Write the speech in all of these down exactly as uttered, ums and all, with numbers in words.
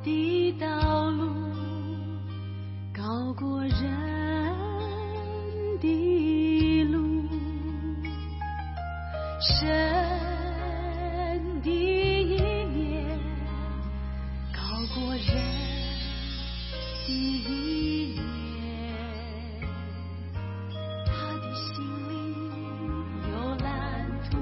的道路高过人的路，神的意念高过人的意念，他的心里有蓝图。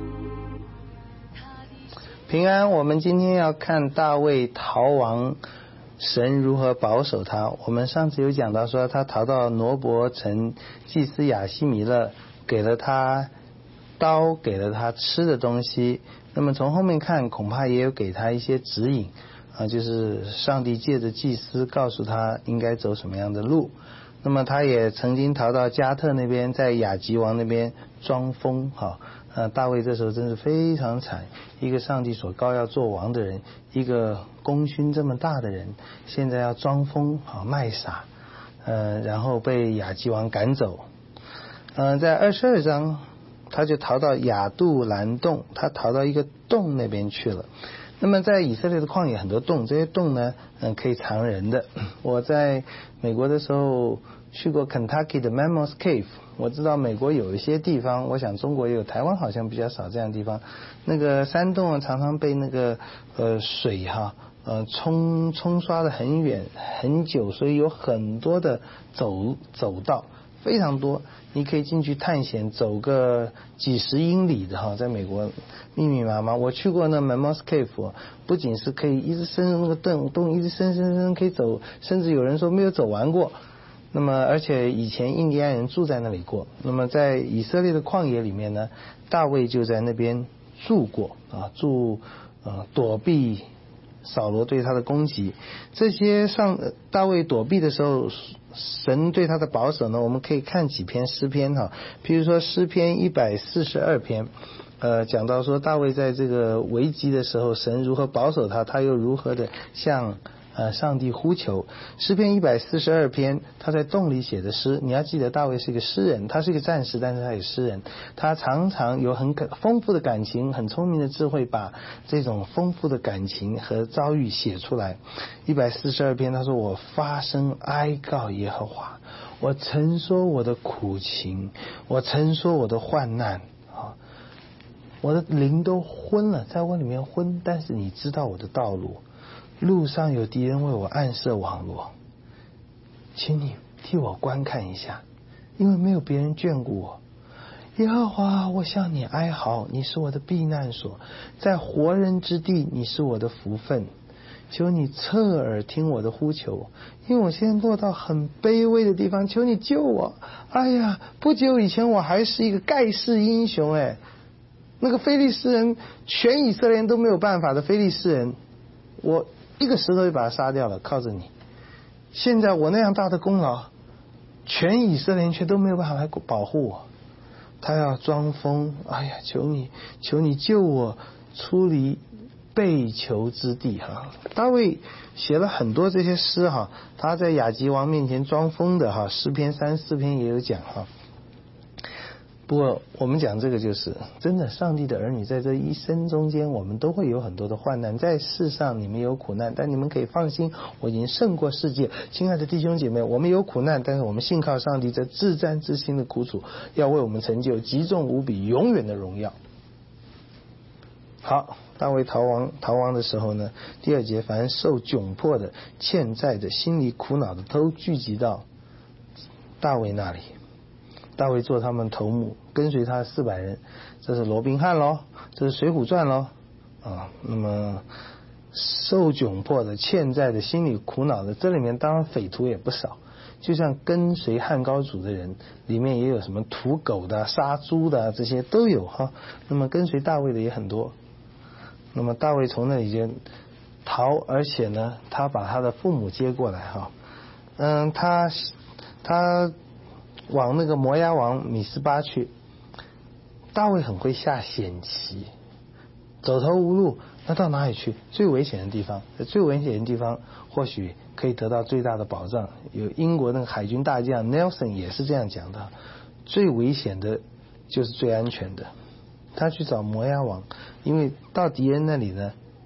平安，我们今天要看大卫逃亡，神如何保守他。我们上次有讲到说，他逃到挪伯城，祭司亚希米勒给了他刀，给了他吃的东西。那么从后面看，恐怕也有给他一些指引啊，就是上帝借着祭司告诉他应该走什么样的路。那么他也曾经逃到加特那边，在亚吉王那边装疯哈。呃，大卫这时候真是非常惨，一个上帝所膏要做王的人，一个功勋这么大的人，现在要装疯啊卖傻，呃，然后被亚基王赶走。呃，在二十二章，他就逃到亚杜兰洞，他逃到一个洞那边去了。那么在以色列的旷野很多洞，这些洞呢，嗯，可以藏人的。我在美国的时候去过 Kentucky 的 Mammoth Cave， 我知道美国有一些地方，我想中国也有，台湾好像比较少这样的地方。那个山洞啊，常常被那个呃水哈呃冲冲刷的很远很久，所以有很多的走走道，非常多，你可以进去探险，走个几十英里的哈，在美国密密麻麻。我去过那 Mammoth Cave， 不仅是可以一直深入那个洞洞，一直深深深可以走，甚至有人说没有走完过。那么而且以前印第安人住在那里过。那么在以色列的旷野里面呢，大卫就在那边住过啊，住呃躲避扫罗对他的攻击。这些上大卫躲避的时候，神对他的保守呢，我们可以看几篇诗篇哈，譬如说诗篇一百四十二篇，呃，讲到说大卫在这个危急的时候，神如何保守他，他又如何的向呃上帝呼求。诗篇一百四十二篇，他在洞里写的诗。你要记得，大卫是一个诗人，他是一个战士，但是他也诗人，他常常有很丰富的感情，很聪明的智慧，把这种丰富的感情和遭遇写出来。一百四十二篇，他说：我发声哀告耶和华，我曾说我的苦情，我曾说我的患难啊，我的灵都昏了，在我里面昏，但是你知道我的道路，路上有敌人为我暗设网罗，请你替我观看一下，因为没有别人眷顾我。耶和华，我向你哀嚎，你是我的避难所，在活人之地，你是我的福分。求你侧耳听我的呼求，因为我现在落到很卑微的地方，求你救我。哎呀，不久以前我还是一个盖世英雄，哎，那个非利士人，全以色列人都没有办法的非利士人，我一个石头就把他杀掉了，靠着你。现在我那样大的功劳，全以色列人却都没有办法来保护我。他要装疯，哎呀，求你，求你救我出离被囚之地哈。大卫写了很多这些诗哈，他在亚吉王面前装疯的哈，诗篇三四篇也有讲哈。不过我们讲这个就是真的，上帝的儿女在这一生中间，我们都会有很多的患难，在世上你们有苦难，但你们可以放心，我已经胜过世界。亲爱的弟兄姐妹，我们有苦难，但是我们信靠上帝这至战至心的苦楚，要为我们成就极重无比永远的荣耀。好，大卫逃亡逃亡的时候呢，第二节，凡受窘迫的、欠债的、心里苦恼的，都聚集到大卫那里。大卫做他们头目，跟随他四百人，这是罗宾汉咯，这是水浒传咯啊。那么受窘迫的、欠债的、心里苦恼的，这里面当然匪徒也不少，就像跟随汉高祖的人，里面也有什么屠狗的、杀猪的，这些都有哈。那么跟随大卫的也很多。那么大卫从那里就逃，而且呢，他把他的父母接过来哈。嗯，他他往那个摩押王米斯巴去。大卫很会下险棋，走投无路，那到哪里去？最危险的地方，最危险的地方或许可以得到最大的保障。有英国那个海军大将 Nelson 也是这样讲的，最危险的就是最安全的。他去找摩押王，因为到敌人那里呢，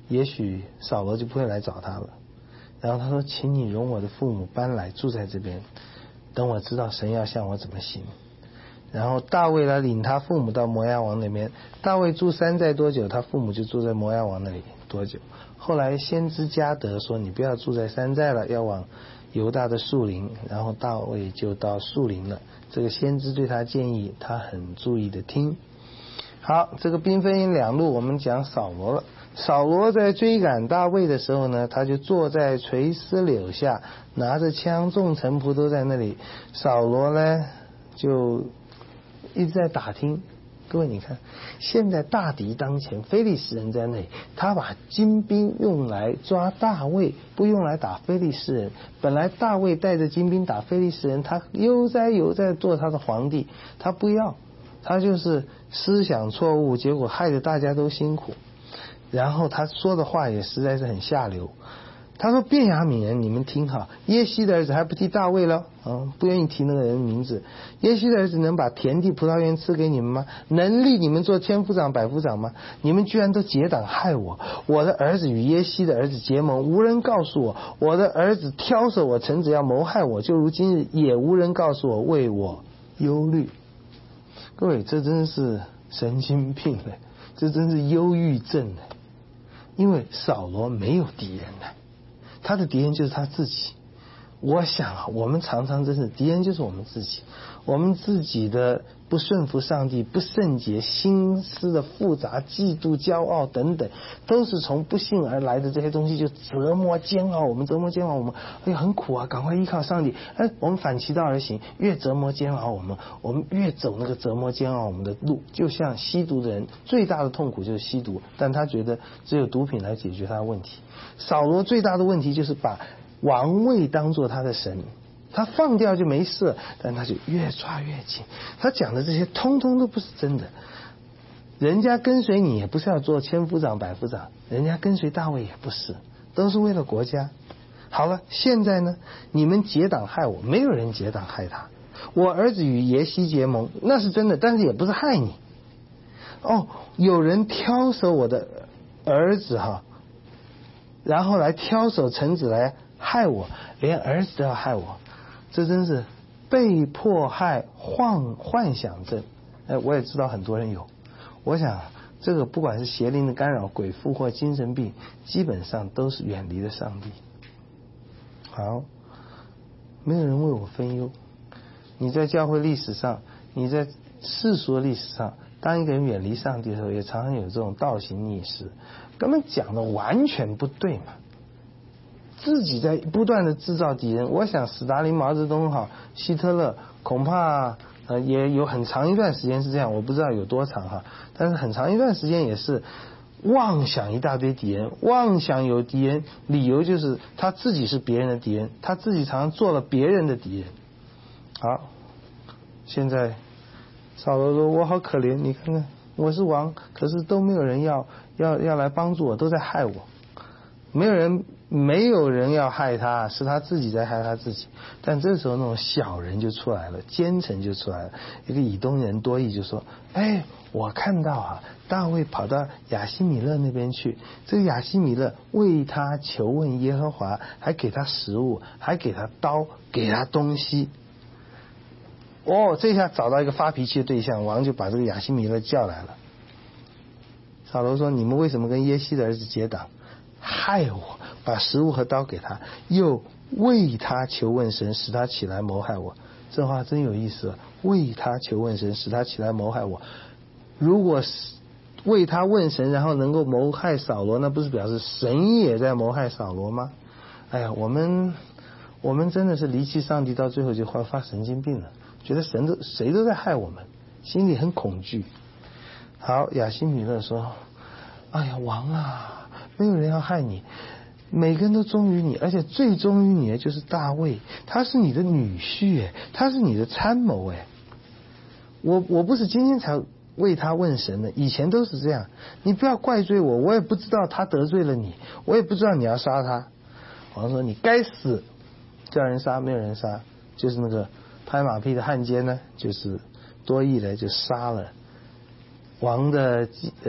也许扫罗就不会来找他了。然后他说，请你容我的父母搬来住在这边，等我知道神要向我怎么行。然后大卫来领他父母到摩押王那边，大卫住山寨多久，他父母就住在摩押王那里多久。后来先知加得说，你不要住在山寨了，要往犹大的树林，然后大卫就到树林了。这个先知对他建议，他很注意的听。好，这个兵分两路，我们讲扫罗了。扫罗在追赶大卫的时候呢，他就坐在垂丝柳下，拿着枪，众臣仆都在那里。扫罗呢就一直在打听。各位你看，现在大敌当前，非利士人在那里，他把精兵用来抓大卫，不用来打非利士人。本来大卫带着精兵打非利士人，他悠哉悠哉做他的皇帝，他不要，他就是思想错误，结果害得大家都辛苦。然后他说的话也实在是很下流。他说，便雅悯人，你们听好，耶西的儿子还不提大卫了，嗯，不愿意提那个人名字。耶西的儿子能把田地葡萄园赐给你们吗？能立你们做千夫长百夫长吗？你们居然都结党害我。我的儿子与耶西的儿子结盟，无人告诉我。我的儿子挑唆我臣子要谋害我，就如今日也无人告诉我，为我忧虑。各位，这真是神经病了，这真是忧郁症了。因为扫罗没有敌人了，他的敌人就是他自己。我想啊，我们常常真是敌人就是我们自己，我们自己的不顺服上帝、不圣洁、心思的复杂、嫉妒、骄傲等等，都是从不信而来的。这些东西就折磨煎熬我们，折磨煎熬我们。哎呀，很苦啊，赶快依靠上帝。哎，我们反其道而行，越折磨煎熬我们，我们越走那个折磨煎熬我们的路。就像吸毒的人，最大的痛苦就是吸毒，但他觉得只有毒品来解决他的问题。扫罗最大的问题就是把王位当作他的神，他放掉就没事，但他就越抓越紧。他讲的这些通通都不是真的。人家跟随你也不是要做千夫长百夫长，人家跟随大卫也不是，都是为了国家。好了，现在呢，你们结党害我，没有人结党害他。我儿子与耶西结盟，那是真的，但是也不是害你。哦，有人挑唆我的儿子哈，然后来挑唆臣子来害我，连儿子都要害我，这真是被迫害幻幻想症。哎，我也知道很多人有。我想这个不管是邪灵的干扰、鬼附或精神病，基本上都是远离了上帝。好，没有人为我分忧。你在教会历史上，你在世俗的历史上，当一个人远离上帝的时候，也常常有这种倒行逆施，根本讲的完全不对嘛。自己在不断的制造敌人。我想斯大林、毛泽东哈、希特勒恐怕呃也有很长一段时间是这样，我不知道有多长哈，但是很长一段时间也是妄想一大堆敌人，妄想有敌人，理由就是他自己是别人的敌人，他自己常常做了别人的敌人。好，现在扫罗说，我好可怜，你看看我是王，可是都没有人要要要来帮助我，都在害我。没有人没有人要害他，是他自己在害他自己。但这时候那种小人就出来了，奸臣就出来了。一个以东人多益就说，哎，我看到啊，大卫跑到亚希米勒那边去，这个亚希米勒为他求问耶和华，还给他食物，还给他刀，给他东西。哦，这下找到一个发脾气的对象，王就把这个亚希米勒叫来了。扫罗说，你们为什么跟耶西的儿子结党，害我，把食物和刀给他，又为他求问神，使他起来谋害我。这话真有意思，为他求问神，使他起来谋害我。如果为他问神，然后能够谋害扫罗，那不是表示神也在谋害扫罗吗？哎呀，我们我们真的是离弃上帝，到最后就快发神经病了，觉得神都谁都在害我们，心里很恐惧。好，亚希米勒说，哎呀，王啊，没有人要害你，每个人都忠于你，而且最忠于你的就是大卫，他是你的女婿哎，他是你的参谋哎。我我不是今天才为他问神的，以前都是这样。你不要怪罪我，我也不知道他得罪了你，我也不知道你要杀他。王说，你该死，叫人杀没有人杀，就是那个拍马屁的汉奸呢，就是多益来就杀了王的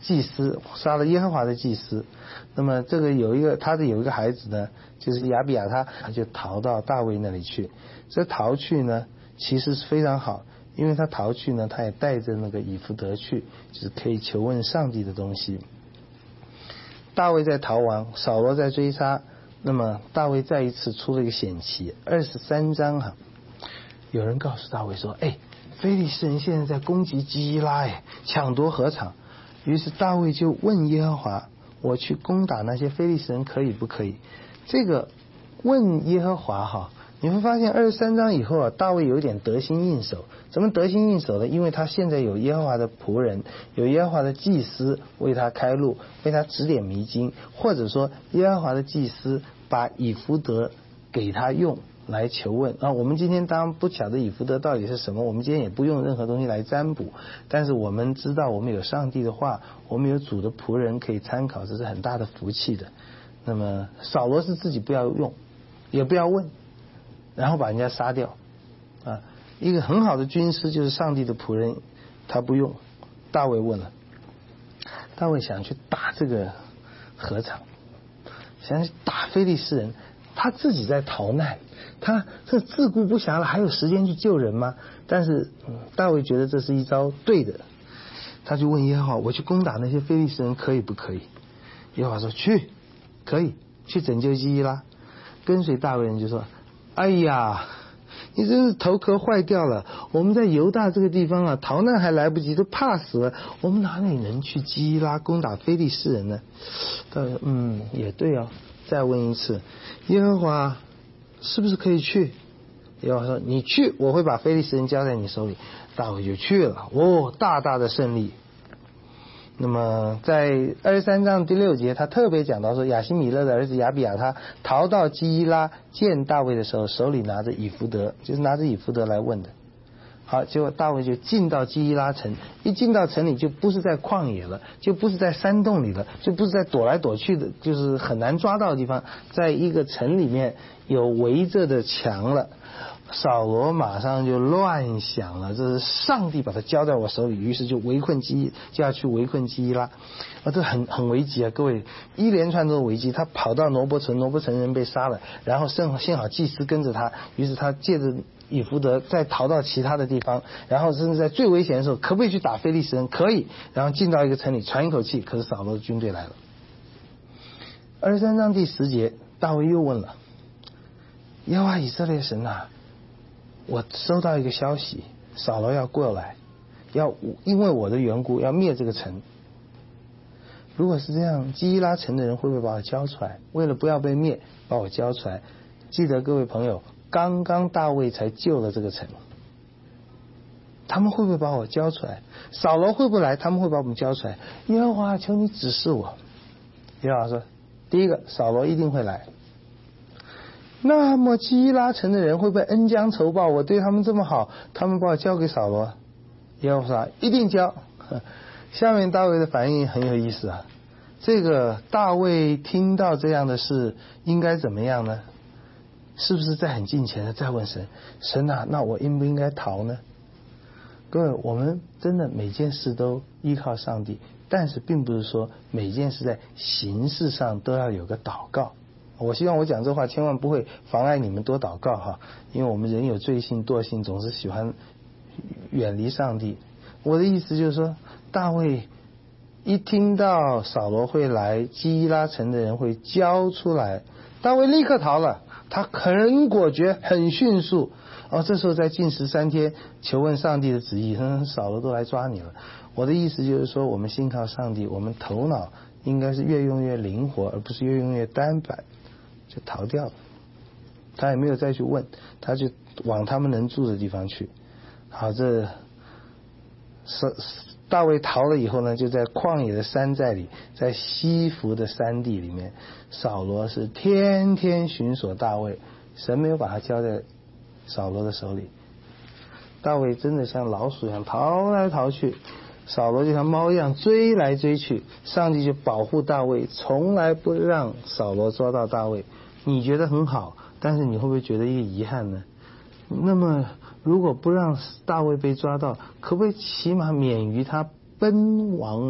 祭司，杀了耶和华的祭司。那么这个有一个他的有一个孩子呢，就是亚比亚他，他就逃到大卫那里去。这逃去呢，其实是非常好，因为他逃去呢，他也带着那个以弗得去，就是可以求问上帝的东西。大卫在逃亡，扫罗在追杀，那么大卫再一次出了一个险棋。二十三章哈、啊，有人告诉大卫说：“哎，非利士人现在在攻击基伊拉，哎，抢夺禾场。”于是大卫就问耶和华：“我去攻打那些非利士人可以不可以？”这个问耶和华哈，你会发现二十三章以后啊，大卫有点得心应手。怎么得心应手呢？因为他现在有耶和华的仆人，有耶和华的祭司为他开路，为他指点迷津，或者说耶和华的祭司把以弗得给他用来求问啊。我们今天当然不晓得以弗得到底是什么，我们今天也不用任何东西来占卜，但是我们知道我们有上帝的话，我们有主的仆人可以参考，这是很大的福气的。那么扫罗是自己不要用，也不要问，然后把人家杀掉啊。一个很好的军师就是上帝的仆人，他不用。大卫问了，大卫想去打这个禾场，想去打非利士人，他自己在逃难，他这自顾不暇了，还有时间去救人吗？但是、嗯、大卫觉得这是一招对的，他就问耶和华：“我去攻打那些非利士人可以不可以？”耶和华说：“去，可以，去拯救基伊拉。”跟随大卫人就说：“哎呀，你真是头壳坏掉了！我们在犹大这个地方啊，逃难还来不及，都怕死了。我们哪里能去基伊拉攻打非利士人呢？”大卫说：“嗯，也对哦。”再问一次，耶和华是不是可以去？耶和华说：“你去，我会把非利士人交在你手里。”大卫就去了，哦，大大的胜利。那么在二十三章第六节，他特别讲到说，亚希米勒的儿子亚比亚他逃到基伊拉见大卫的时候，手里拿着以弗得，就是拿着以弗得来问的。好，结果大卫就进到基伊拉城，一进到城里就不是在旷野了，就不是在山洞里了，就不是在躲来躲去的，就是很难抓到的地方，在一个城里面有围着的墙了。扫罗马上就乱想了，这是上帝把他交在我手里，于是就围困基，就要去围困基伊拉，啊，这很很危急啊！各位，一连串都是危机。他跑到挪伯城，挪伯城人被杀了，然后幸幸好祭司跟着他，于是他借着以弗得再逃到其他的地方，然后甚至在最危险的时候，可不可以去打非利士人？可以，然后进到一个城里喘一口气，可是扫罗的军队来了。二十三章第十节，大卫又问了：“耶和华以色列神啊，我收到一个消息，扫罗要过来，要因为我的缘故要灭这个城。如果是这样，基伊拉城的人会不会把我交出来？为了不要被灭，把我交出来。记得各位朋友，刚刚大卫才救了这个城，他们会不会把我交出来？扫罗会不会来？他们会把我们交出来。耶和华，求你指示我。”耶和华说：“第一个，扫罗一定会来。那么基伊拉城的人会不会恩将仇报？我对他们这么好，他们把我交给扫罗。”耶和华说：“一定交。”下面大卫的反应很有意思啊。这个大卫听到这样的事，应该怎么样呢？是不是在很近前的再问神：“神啊，那我应不应该逃呢？”各位，我们真的每件事都依靠上帝，但是并不是说每件事在形式上都要有个祷告。我希望我讲这话千万不会妨碍你们多祷告哈，因为我们人有罪性惰性，总是喜欢远离上帝。我的意思就是说，大卫一听到扫罗会来，基伊拉城的人会交出来，大卫立刻逃了，他很果决，很迅速。哦，这时候在禁食三天，求问上帝的旨意，哼，扫罗都来抓你了。我的意思就是说，我们信靠上帝，我们头脑应该是越用越灵活，而不是越用越单板，就逃掉了。他也没有再去问，他就往他们能住的地方去。好，这是大卫逃了以后呢，就在旷野的山寨里，在西弗的山地里面，扫罗是天天寻索大卫，神没有把他交在扫罗的手里。大卫真的像老鼠一样逃来逃去，扫罗就像猫一样追来追去，上帝就保护大卫，从来不让扫罗抓到大卫。你觉得很好，但是你会不会觉得一个遗憾呢？那么如果不让大卫被抓到，可不可以起码免于他奔亡呢？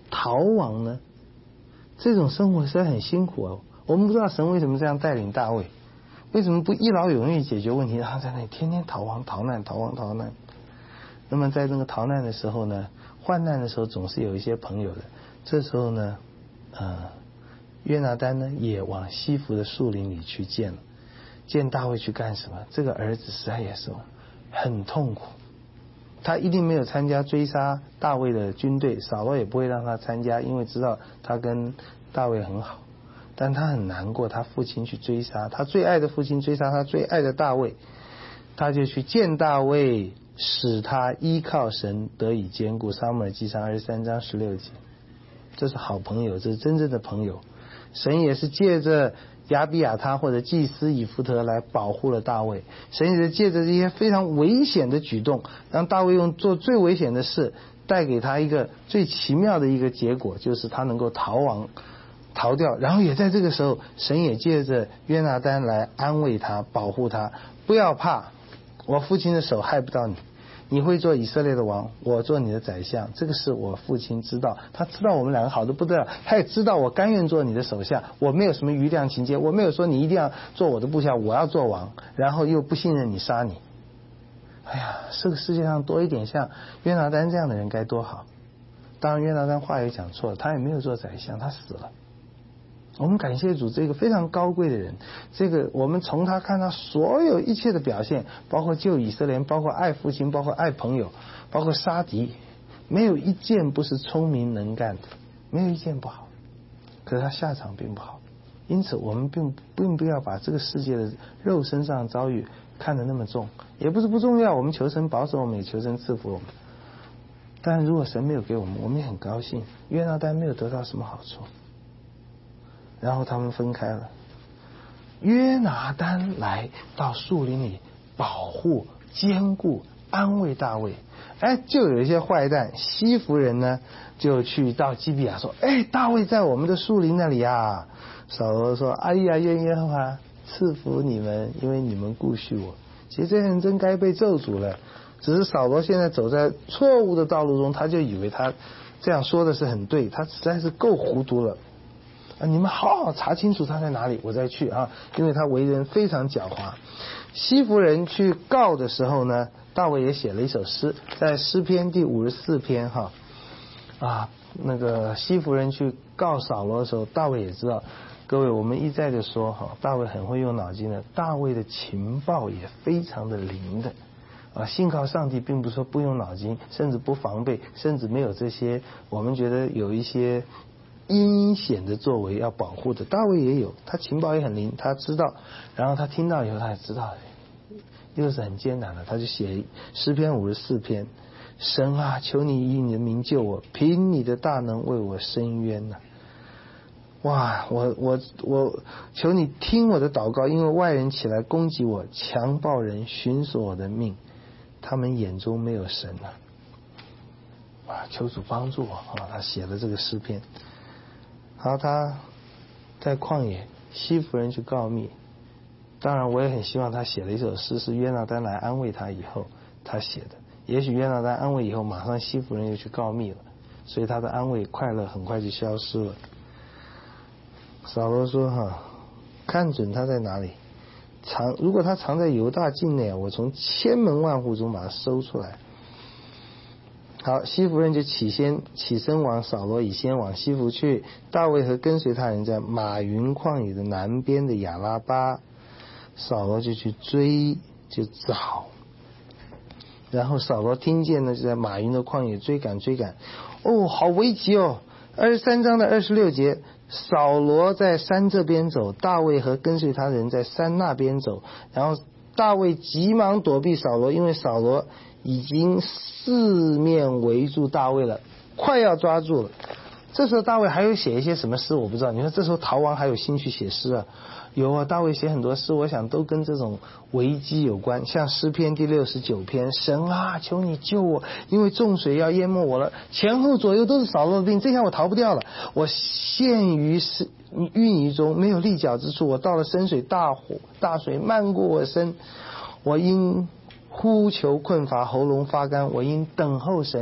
逃亡呢？这种生活实在很辛苦哦。我们不知道神为什么这样带领大卫，为什么不一劳永逸解决问题，让他在那里天天逃亡逃难逃亡逃难。那么在那个逃难的时候呢，患难的时候总是有一些朋友的。这时候呢呃，约拿单呢也往西弗的树林里去见了。见大卫去干什么？这个儿子实在也是很痛苦，他一定没有参加追杀大卫的军队，扫罗也不会让他参加，因为知道他跟大卫很好。但他很难过，他父亲去追杀他最爱的父亲，追杀他最爱的大卫，他就去见大卫，使他依靠神得以坚固。撒母耳记上二十三章十六节，这是好朋友，这是真正的朋友。神也是借着亚比亚他或者祭司以弗得来保护了大卫，神也是借着这些非常危险的举动，让大卫用做最危险的事，带给他一个最奇妙的一个结果，就是他能够逃亡逃掉。然后也在这个时候，神也借着约拿单来安慰他保护他，不要怕，我父亲的手害不到你，你会做以色列的王，我做你的宰相。这个是我父亲知道，他知道我们两个好的不得了，他也知道我甘愿做你的手下，我没有什么余量情节，我没有说你一定要做我的部下，我要做王，然后又不信任你杀你。哎呀，这个世界上多一点像约拿单这样的人该多好。当然约拿单话也讲错了，他也没有做宰相，他死了。我们感谢主，这个非常高贵的人，这个我们从他看到所有一切的表现，包括救以色列，包括爱父亲，包括爱朋友，包括杀敌，没有一件不是聪明能干的，没有一件不好。可是他下场并不好，因此我们并并不要把这个世界的肉身上遭遇看得那么重，也不是不重要，我们求神保守我们，也求神赐福我们。但如果神没有给我们，我们也很高兴，约拿单没有得到什么好处。然后他们分开了，约拿单来到树林里保护坚固安慰大卫。哎，就有一些坏蛋西弗人呢，就去到基比亚说，哎，大卫在我们的树林那里啊。扫罗说，哎呀，愿耶和华赐福你们，因为你们顾恤我。其实这些人真该被咒诅了，只是扫罗现在走在错误的道路中，他就以为他这样说的是很对，他实在是够糊涂了啊！你们好好查清楚他在哪里，我再去啊！因为他为人非常狡猾。西弗人去告的时候呢，大卫也写了一首诗，在诗篇第五十四篇哈啊，那个西弗人去告扫罗的时候，大卫也知道。各位，我们一再的说哈，大卫很会用脑筋的，大卫的情报也非常的灵的啊。信靠上帝，并不是说不用脑筋，甚至不防备，甚至没有这些我们觉得有一些阴险的作为要保护的。大卫也有，他情报也很灵，他知道，然后他听到以后他也知道，又是很艰难的，他就写诗篇五十四篇，神啊，求你以你的名救我，凭你的大能为我伸冤呐、啊。哇，我我我求你听我的祷告，因为外人起来攻击我，强暴人寻索我的命，他们眼中没有神啊！哇，求主帮助我啊！他写了这个诗篇。好，他在旷野，西弗人去告密。当然，我也很希望他写了一首诗，是约拿单来安慰他以后他写的。也许约拿单安慰以后，马上西弗人又去告密了，所以他的安慰快乐很快就消失了。扫罗说哈，看准他在哪里，藏如果他藏在犹大境内，我从千门万户中把他搜出来。好，西弗人就起先起身往扫罗以先往西弗去，大卫和跟随他人在马云旷野的南边的亚拉巴，扫罗就去追就找，然后扫罗听见呢，就在马云的旷野追赶追赶，哦，好危急哦！二十三章的二十六节。扫罗在山这边走，大卫和跟随他的人在山那边走，然后大卫急忙躲避扫罗，因为扫罗已经四面围住大卫了，快要抓住了。这时候大卫还有写一些什么诗我不知道，你说这时候逃亡还有心去写诗啊？有啊，大卫写很多诗，我想都跟这种危机有关。像诗篇第六十九篇，神啊，求你救我，因为众水要淹没我了，前后左右都是扫罗的兵，这下我逃不掉了。我陷于淤泥中，没有立脚之处。我到了深水，大火大水漫过我身。我因呼求困乏，喉咙发干。我因等候神，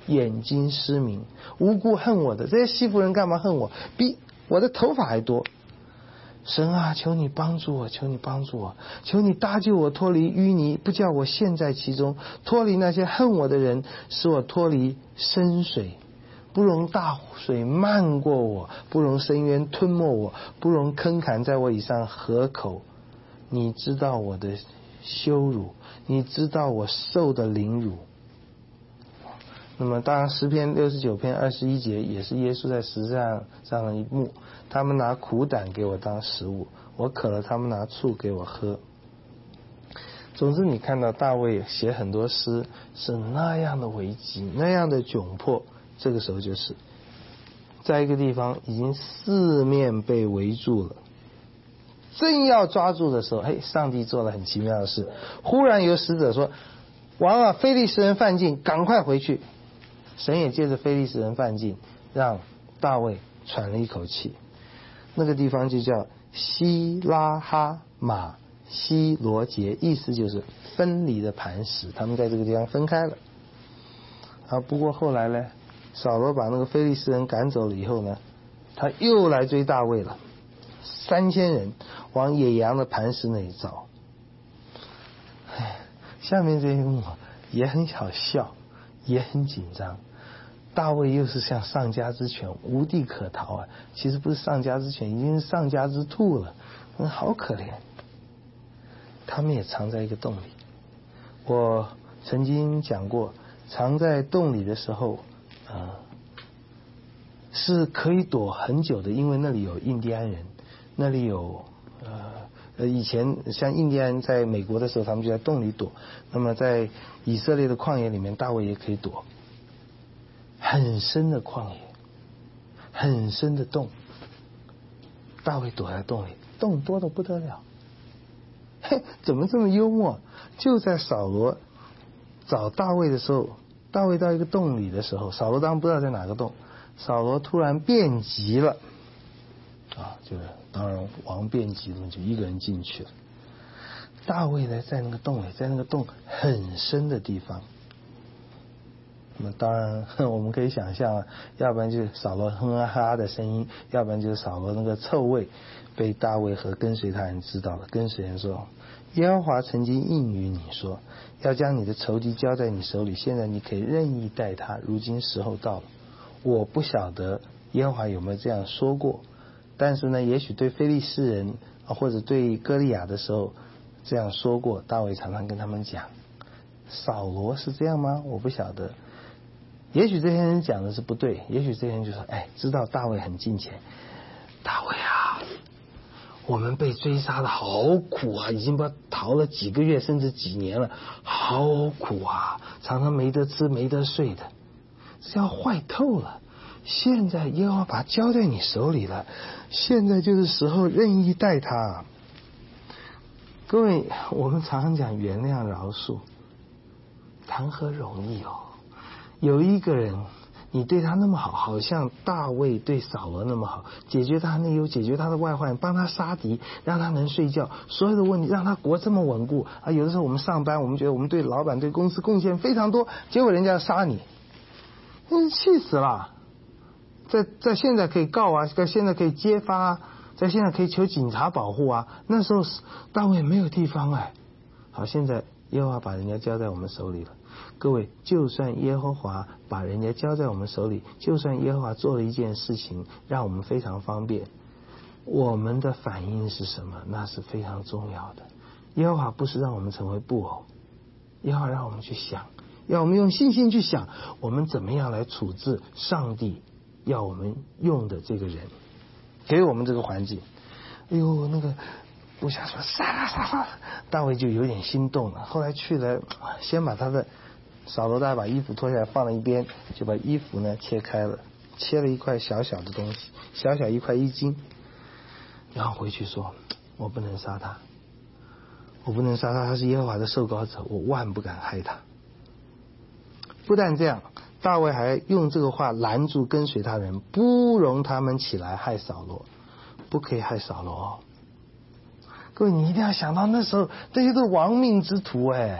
眼睛失明，无故恨我的这些西弗人干嘛恨我？比我的头发还多。神啊，求你帮助我，求你帮助我，求你搭救我脱离淤泥，不叫我陷在其中，脱离那些恨我的人，使我脱离深水，不容大水漫过我，不容深渊吞没我，不容坑坎在我以上河口。你知道我的羞辱，你知道我受的凌辱。那么当然诗篇六十九篇二十一节也是耶稣在十字架上的一幕，他们拿苦胆给我当食物，我渴了他们拿醋给我喝。总之你看到大卫写很多诗是那样的危急，那样的窘迫，这个时候就是在一个地方已经四面被围住了，正要抓住的时候，嘿，上帝做了很奇妙的事，忽然有使者说，王啊，非利士人犯境，赶快回去。神也借着非利士人犯境让大卫喘了一口气，那个地方就叫希拉哈马西罗杰，意思就是分离的磐石，他们在这个地方分开了啊。不过后来呢，扫罗把那个非利士人赶走了以后呢，他又来追大卫了，三千人往野羊的磐石那里找。唉，下面这一幕也很好笑，也很紧张。大卫又是像上家之犬，无地可逃啊！其实不是上家之犬，已经是上家之兔了，嗯，好可怜。他们也藏在一个洞里。我曾经讲过，藏在洞里的时候，啊、呃，是可以躲很久的，因为那里有印第安人，那里有呃呃，以前像印第安人在美国的时候，他们就在洞里躲。那么在以色列的旷野里面，大卫也可以躲。很深的旷野，很深的洞，大卫躲在洞里，洞多得不得了。嘿，怎么这么幽默？就在扫罗找大卫的时候，大卫到一个洞里的时候，扫罗当然不知道在哪个洞，扫罗突然变急了啊，就是当然王变急了，就一个人进去了。大卫呢，在那个洞里，在那个洞很深的地方。那么当然我们可以想象啊，要不然就是扫罗哼啊哈的声音，要不然就是扫罗那个臭味被大卫和跟随他人知道了。跟随人说，耶和华曾经应允你说，要将你的仇敌交在你手里，现在你可以任意待他，如今时候到了。我不晓得耶和华有没有这样说过，但是呢，也许对非利士人或者对歌利亚的时候这样说过。大卫常常跟他们讲，扫罗是这样吗？我不晓得。也许这些人讲的是不对，也许这些人就说，哎，知道大卫很近前，大卫啊，我们被追杀的好苦啊，已经不逃了几个月甚至几年了，好苦啊，常常没得吃没得睡的，这要坏透了。现在耶和华把交在你手里了，现在就是时候任意待他。各位，我们常常讲原谅饶恕，谈何容易哦。有一个人你对他那么好，好像大卫对扫罗那么好，解决他内忧，解决他的外患，帮他杀敌，让他能睡觉，所有的问题让他国这么稳固啊！有的时候我们上班，我们觉得我们对老板对公司贡献非常多，结果人家要杀你，嗯，气死了。在在现在可以告啊，在现在可以揭发啊，在现在可以求警察保护啊。那时候大卫没有地方哎。好，现在耶和华把人家交在我们手里了。各位，就算耶和华把人家交在我们手里，就算耶和华做了一件事情让我们非常方便，我们的反应是什么？那是非常重要的。耶和华不是让我们成为布偶，耶和华让我们去想，要我们用信心去想，我们怎么样来处置上帝要我们用的这个人，给我们这个环境。哎呦，那个部下说杀啦杀啦，大卫就有点心动了。后来去了，先把他的扫罗大把衣服脱下来放了一边，就把衣服呢切开了，切了一块小小的东西，小小一块衣襟，然后回去说，我不能杀他，我不能杀他，他是耶和华的受膏者，我万不敢害他。不但这样，大卫还用这个话拦住跟随他人，不容他们起来害扫罗，不可以害扫罗哦。各位，你一定要想到那时候这些都是亡命之徒哎，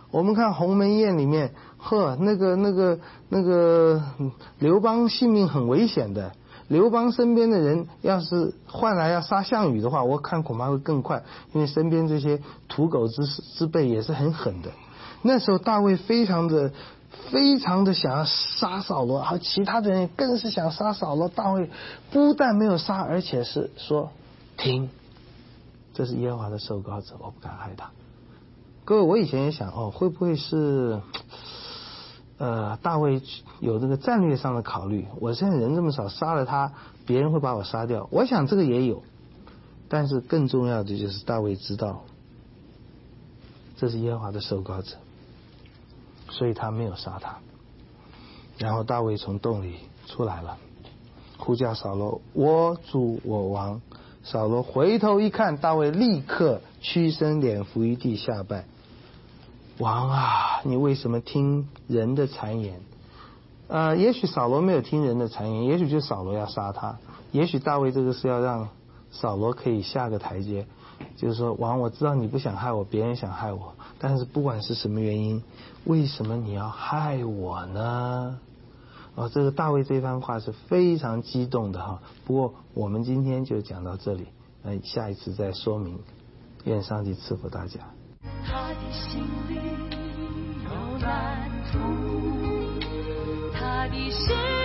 我们看鸿门宴里面，呵，那个那个那个刘邦性命很危险的。刘邦身边的人要是换来要杀项羽的话，我看恐怕会更快，因为身边这些土狗之之辈也是很狠的。那时候大卫非常的非常的想要杀扫罗，而其他的人更是想杀扫罗。大卫不但没有杀，而且是说停，这是耶和华的受膏者，我不敢害他。各位，我以前也想哦，会不会是呃，大卫有这个战略上的考虑，我现在人这么少，杀了他，别人会把我杀掉。我想这个也有，但是更重要的就是大卫知道，这是耶和华的受膏者，所以他没有杀他。然后大卫从洞里出来了，呼叫扫罗，我主我王。扫罗回头一看，大卫立刻屈身脸伏于地下拜。王啊，你为什么听人的谗言？呃，也许扫罗没有听人的谗言，也许就扫罗要杀他，也许大卫这个是要让扫罗可以下个台阶，就是说，王，我知道你不想害我，别人想害我，但是不管是什么原因，为什么你要害我呢？哦，这个大卫这番话是非常激动的哈。不过我们今天就讲到这里，那下一次再说明。愿上帝赐福大家。 他的心里有蓝图，他的心